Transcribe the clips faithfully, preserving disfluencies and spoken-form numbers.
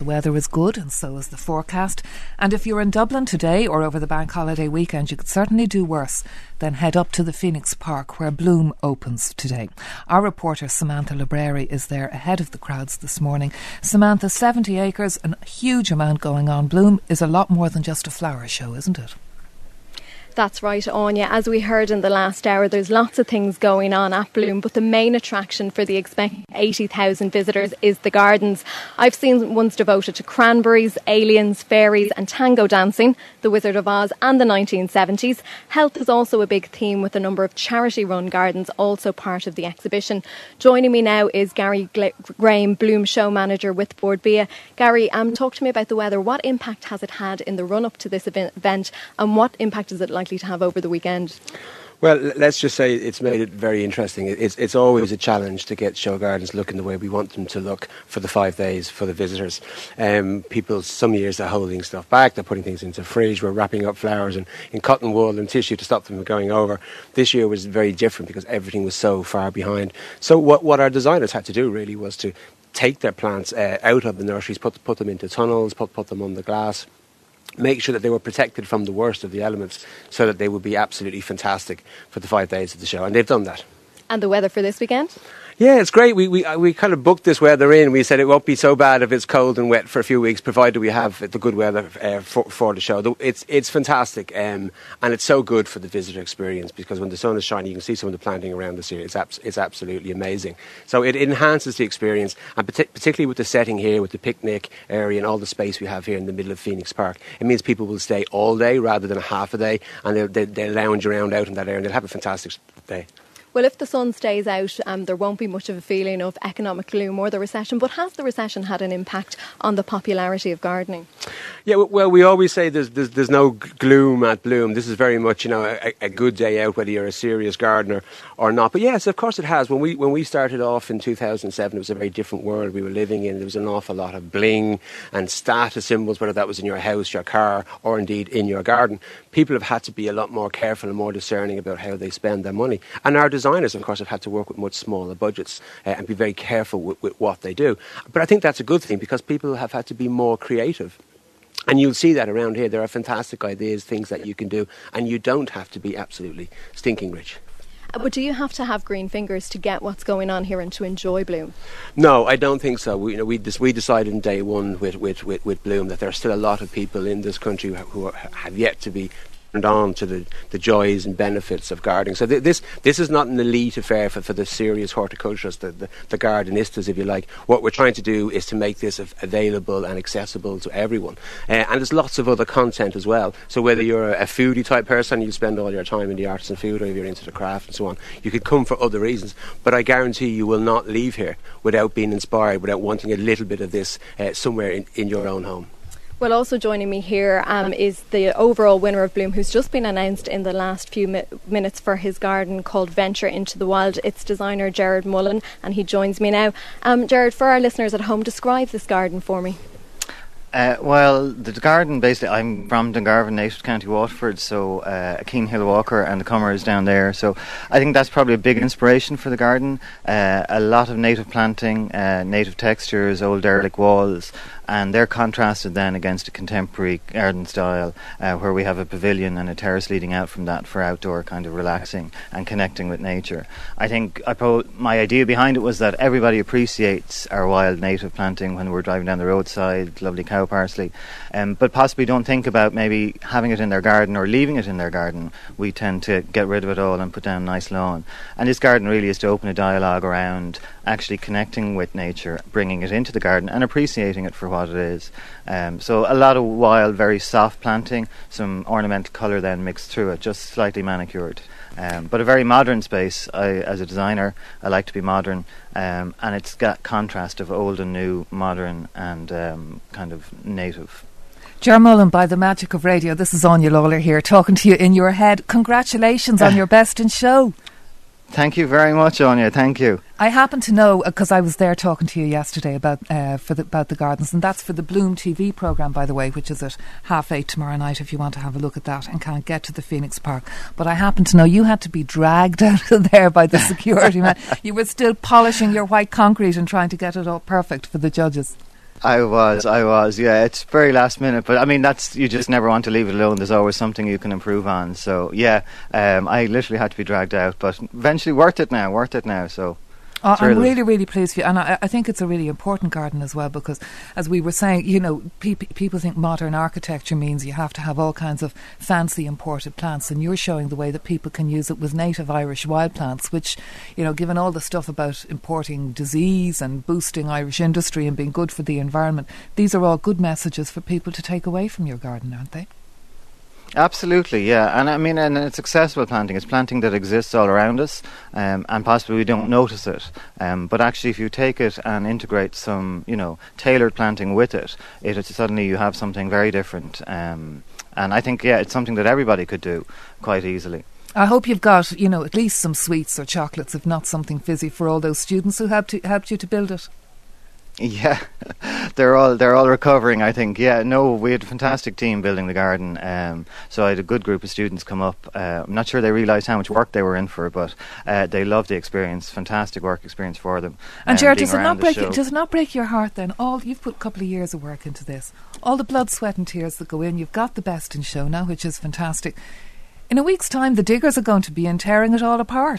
The weather is good and so is the forecast, and if you're in Dublin today or over the bank holiday weekend, you could certainly do worse than head up to the Phoenix Park where Bloom opens today. Our reporter Samantha Libreri is there ahead of the crowds this morning. Samantha, seventy acres, a huge amount going on. Bloom is a lot more than just a flower show, isn't it? That's right, Anya. As we heard in the last hour, there's lots of things going on at Bloom, but the main attraction for the expected eighty thousand visitors is the gardens. I've seen ones devoted to cranberries, aliens, fairies and tango dancing, the Wizard of Oz and the nineteen seventies. Health is also a big theme, with a number of charity-run gardens also part of the exhibition. Joining me now is Gary Gla- Graham, Bloom show manager with Bord Bia. Gary, um, talk to me about the weather. What impact has it had in the run-up to this event, and what impact is it likely to have over the weekend? Well, let's just say it's made it very interesting. It's it's always a challenge to get show gardens looking the way we want them to look for the five days for the visitors. Um, people, some years they're holding stuff back, they're putting things into the fridge, we're wrapping up flowers in, in cotton wool and tissue to stop them from going over. This year was very different because everything was so far behind. So what, what our designers had to do really was to take their plants uh, out of the nurseries, put, put them into tunnels, put, put them on the glass, make sure that they were protected from the worst of the elements so that they would be absolutely fantastic for the five days of the show. And they've done that. And the weather for this weekend? Yeah, it's great. We we uh, we kind of booked this weather in. We said it won't be so bad if it's cold and wet for a few weeks, provided we have the good weather uh, for, for the show. The, it's it's fantastic, um, and it's so good for the visitor experience because when the sun is shining, you can see some of the planting around us here. It's abs- it's absolutely amazing. So it enhances the experience, and partic- particularly with the setting here, with the picnic area and all the space we have here in the middle of Phoenix Park, it means people will stay all day rather than a half a day, and they'll, they'll, they'll lounge around out in that area and they'll have a fantastic day. Well, if the sun stays out, um, there won't be much of a feeling of economic gloom or the recession. But has the recession had an impact on the popularity of gardening? Yeah, well, we always say there's there's, there's no gloom at Bloom. This is very much, you know, a, a good day out, whether you're a serious gardener or not. But yes, of course it has. When we when we started off in two thousand seven, it was a very different world we were living in. There was an awful lot of bling and status symbols, whether that was in your house, your car, or indeed in your garden. People have had to be a lot more careful and more discerning about how they spend their money. And our designers, of course, have had to work with much smaller budgets uh, and be very careful with, with what they do. But I think that's a good thing because people have had to be more creative. And you'll see that around here. There are fantastic ideas, things that you can do, and you don't have to be absolutely stinking rich. But do you have to have green fingers to get what's going on here and to enjoy Bloom? No, I don't think so. We, you know, we, we decided in day one with, with, with, with Bloom that there are still a lot of people in this country who are, have yet to be on to the, the joys and benefits of gardening. So th- this this is not an elite affair for, for the serious horticulturists, the, the, the gardenistas, if you like. What we're trying to do is to make this av- available and accessible to everyone. Uh, and there's lots of other content as well. So whether you're a, a foodie type person, you spend all your time in the arts and food, or if you're into the craft and so on, you could come for other reasons. But I guarantee you will not leave here without being inspired, without wanting a little bit of this uh, somewhere in, in your own home. Well, also joining me here um, is the overall winner of Bloom, who's just been announced in the last few mi- minutes for his garden called Venture into the Wild. It's designer Gerard Mullen, and he joins me now. Um, Gerard, for our listeners at home, describe this garden for me. Uh, well, the garden, basically, I'm from Dungarvan, native County Waterford, so uh, a Keen Hill walker, and the Comer is down there. So I think that's probably a big inspiration for the garden. Uh, a lot of native planting, uh, native textures, old derelict walls, and they're contrasted then against a contemporary garden style uh, where we have a pavilion and a terrace leading out from that for outdoor kind of relaxing and connecting with nature. I think I pro- my idea behind it was that everybody appreciates our wild native planting when we're driving down the roadside, lovely cow parsley, um, but possibly don't think about maybe having it in their garden or leaving it in their garden. We tend to get rid of it all and put down a nice lawn. And this garden really is to open a dialogue around actually connecting with nature, bringing it into the garden and appreciating it for what it is. Um, so a lot of wild, very soft planting, some ornamental colour then mixed through it, just slightly manicured. Um, but a very modern space. I, as a designer, I like to be modern, um, and it's got contrast of old and new, modern and um, kind of native. Ger Mullen, by the magic of radio, this is Anya Lawler here talking to you in your head. Congratulations on your Best in Show. Thank you very much, Anya. Thank you. I happen to know, because I was there talking to you yesterday about uh, for the, about the gardens, and that's for the Bloom T V programme, by the way, which is at half eight tomorrow night if you want to have a look at that and can't get to the Phoenix Park. But I happen to know you had to be dragged out of there by the security man. You were still polishing your white concrete and trying to get it all perfect for the judges. I was, I was, yeah. It's very last minute, but I mean, that's you just never want to leave it alone. There's always something you can improve on. So yeah, um, I literally had to be dragged out, but eventually worth it now, worth it now. So. Oh, I'm really, really pleased for you. And I, I think it's a really important garden as well because, as we were saying, you know, pe- people think modern architecture means you have to have all kinds of fancy imported plants, and you're showing the way that people can use it with native Irish wild plants, which, you know, given all the stuff about importing disease and boosting Irish industry and being good for the environment, these are all good messages for people to take away from your garden, aren't they? Absolutely, yeah, and I mean, and it's accessible planting. It's planting that exists all around us, um, and possibly we don't notice it. Um, but actually, if you take it and integrate some, you know, tailored planting with it, it it's suddenly you have something very different. Um, and I think, yeah, it's something that everybody could do quite easily. I hope you've got, you know, at least some sweets or chocolates, if not something fizzy, for all those students who helped you, helped you to build it. Yeah, they're all they're all recovering, I think. Yeah, no, we had a fantastic team building the garden. Um, so I had a good group of students come up. Uh, I'm not sure they realised how much work they were in for, but uh, they loved the experience. Fantastic work experience for them. And um, Gerard, does it not the break show. does it not break your heart then? All you've put a couple of years of work into this, all the blood, sweat, and tears that go in. You've got the best in show now, which is fantastic. In a week's time, the diggers are going to be in tearing it all apart.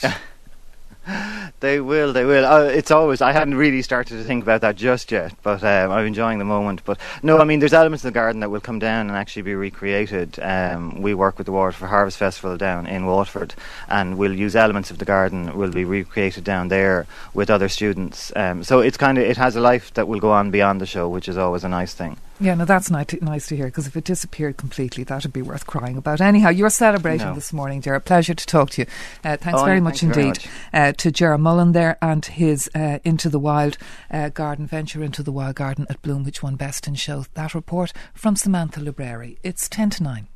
They will, they will. Uh, it's always, I hadn't really started to think about that just yet, but um, I'm enjoying the moment. But no, I mean, there's elements of the garden that will come down and actually be recreated. Um, we work with the Waterford Harvest Festival down in Waterford, and we'll use elements of the garden will be recreated down there with other students. Um, so it's kind of, it has a life that will go on beyond the show, which is always a nice thing. Yeah, no, that's nice to, nice to hear, because if it disappeared completely, that would be worth crying about. Anyhow, you're celebrating no. this morning, Gerard. Pleasure to talk to you. Uh, thanks oh, very yeah, much thank indeed very much. Uh, to Gerard Mullen there and his uh, Into the Wild uh, garden venture, Into the Wild Garden at Bloom, which won Best in Show. That report from Samantha Libreri. It's ten to nine.